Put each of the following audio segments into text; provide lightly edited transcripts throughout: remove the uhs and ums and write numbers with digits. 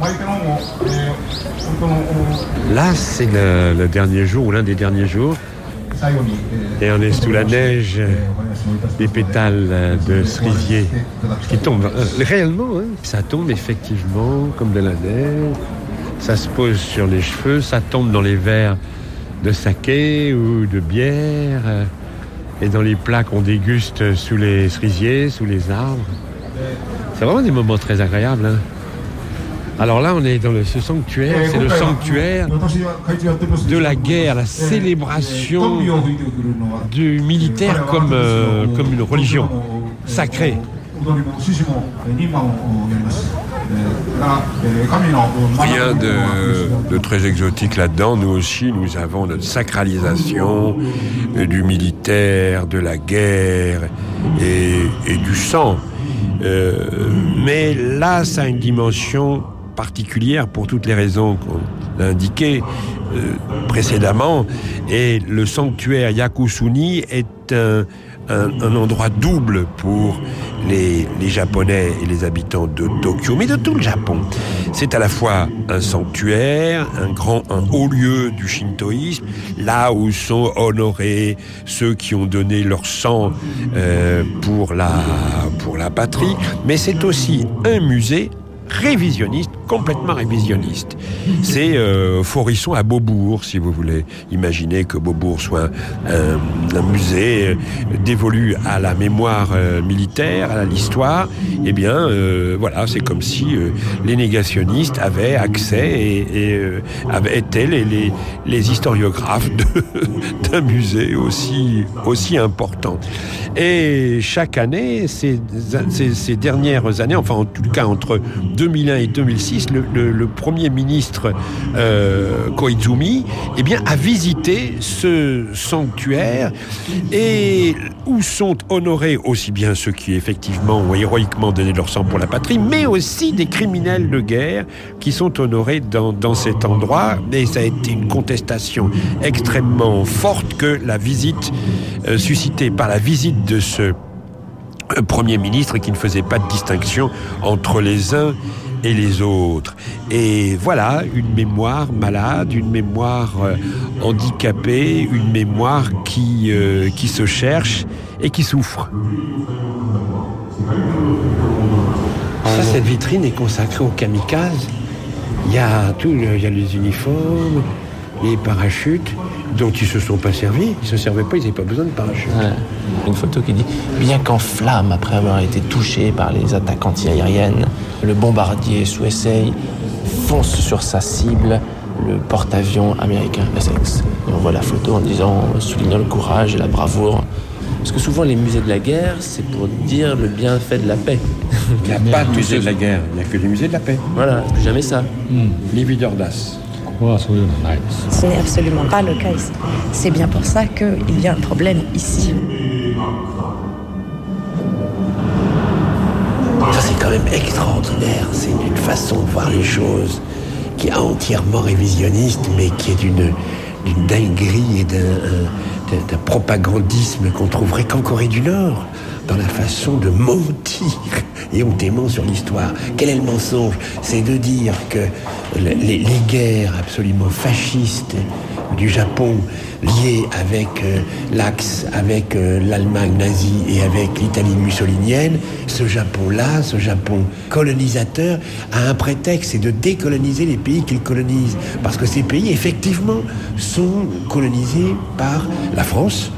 Là, c'est le dernier jour, ou l'un des derniers jours. Et on est sous la neige, des pétales de cerisier qui tombent. Réellement, ça tombe effectivement comme de la neige. Ça se pose sur les cheveux, ça tombe dans les verres de saké ou de bière, et dans les plats qu'on déguste sous les cerisiers, sous les arbres. C'est vraiment des moments très agréables. Alors là, on est dans ce sanctuaire, c'est le sanctuaire de la guerre, la célébration du militaire comme une religion sacrée. Rien de très exotique là-dedans. Nous aussi, nous avons notre sacralisation du militaire, de la guerre et du sang. Mais là, ça a une dimension particulière pour toutes les raisons qu'on a indiquées précédemment. Et le sanctuaire Yakusuni est un endroit double pour les Japonais et les habitants de Tokyo, mais de tout le Japon. C'est à la fois un sanctuaire, un haut lieu du shintoïsme, là où sont honorés ceux qui ont donné leur sang pour la patrie, mais c'est aussi un musée révisionniste, complètement révisionniste. C'est Forisson à Beaubourg, si vous voulez. Imaginez que Beaubourg soit un musée dévolu à la mémoire militaire, à l'histoire. Eh bien, voilà, c'est comme si les négationnistes avaient accès et étaient les historiographes d'un musée aussi important. Et chaque année, ces dernières années, enfin en tout cas entre 2001 et 2006, le premier ministre Koizumi a visité ce sanctuaire et où sont honorés aussi bien ceux qui effectivement ont héroïquement donné leur sang pour la patrie, mais aussi des criminels de guerre qui sont honorés dans cet endroit. Et ça a été une contestation extrêmement forte que la visite suscitée par la visite de ce Premier ministre qui ne faisait pas de distinction entre les uns et les autres. Et voilà, une mémoire malade, une mémoire handicapée, une mémoire qui se cherche et qui souffre. Ça, cette vitrine est consacrée aux kamikazes. Il y a les uniformes, les parachutes, dont ils se sont pas servis. Ils se servaient pas, ils n'avaient pas besoin de parachute. Ouais. Une photo qui dit « Bien qu'en flammes après avoir été touché par les attaques antiaériennes, le bombardier sous Essay fonce sur sa cible, le porte-avions américain Essex. » Et on voit la photo en soulignant le courage et la bravoure. Parce que souvent, les musées de la guerre, c'est pour dire le bienfait de la paix. Il n'y a pas de musée de la guerre, il n'y a que des musées de la paix. Voilà, plus jamais ça. Lividerdas. Ce n'est absolument pas le cas ici. C'est bien pour ça qu'il y a un problème ici. Ça, c'est quand même extraordinaire. C'est une façon de voir les choses qui est entièrement révisionniste, mais qui est d'une dinguerie et d'un propagandisme qu'on trouverait qu'en Corée du Nord, dans la façon de mentir éhontément sur l'histoire. Quel est le mensonge ? C'est de dire que les guerres absolument fascistes du Japon, liées avec l'Axe, avec l'Allemagne nazie et avec l'Italie mussolinienne, ce Japon-là, ce Japon colonisateur, a un prétexte, c'est de décoloniser les pays qu'il colonise. Parce que ces pays, effectivement, sont colonisés par la France,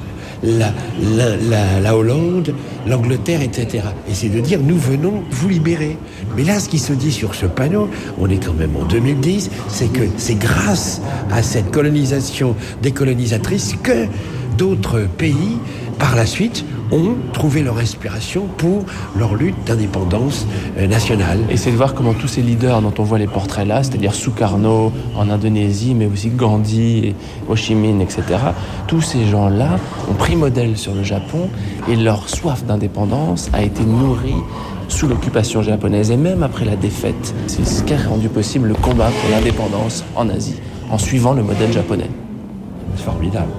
la Hollande, l'Angleterre, etc. Et c'est de dire, nous venons vous libérer. Mais là, ce qui se dit sur ce panneau, on est quand même en 2010, c'est que c'est grâce à cette colonisation décolonisatrice que d'autres pays, par la suite, ont trouvé leur inspiration pour leur lutte d'indépendance nationale. Et c'est de voir comment tous ces leaders dont on voit les portraits là, c'est-à-dire Sukarno en Indonésie, mais aussi Gandhi, et Ho Chi Minh, etc., tous ces gens-là ont pris modèle sur le Japon et leur soif d'indépendance a été nourrie sous l'occupation japonaise et même après la défaite. C'est ce qui a rendu possible le combat pour l'indépendance en Asie, en suivant le modèle japonais. C'est formidable.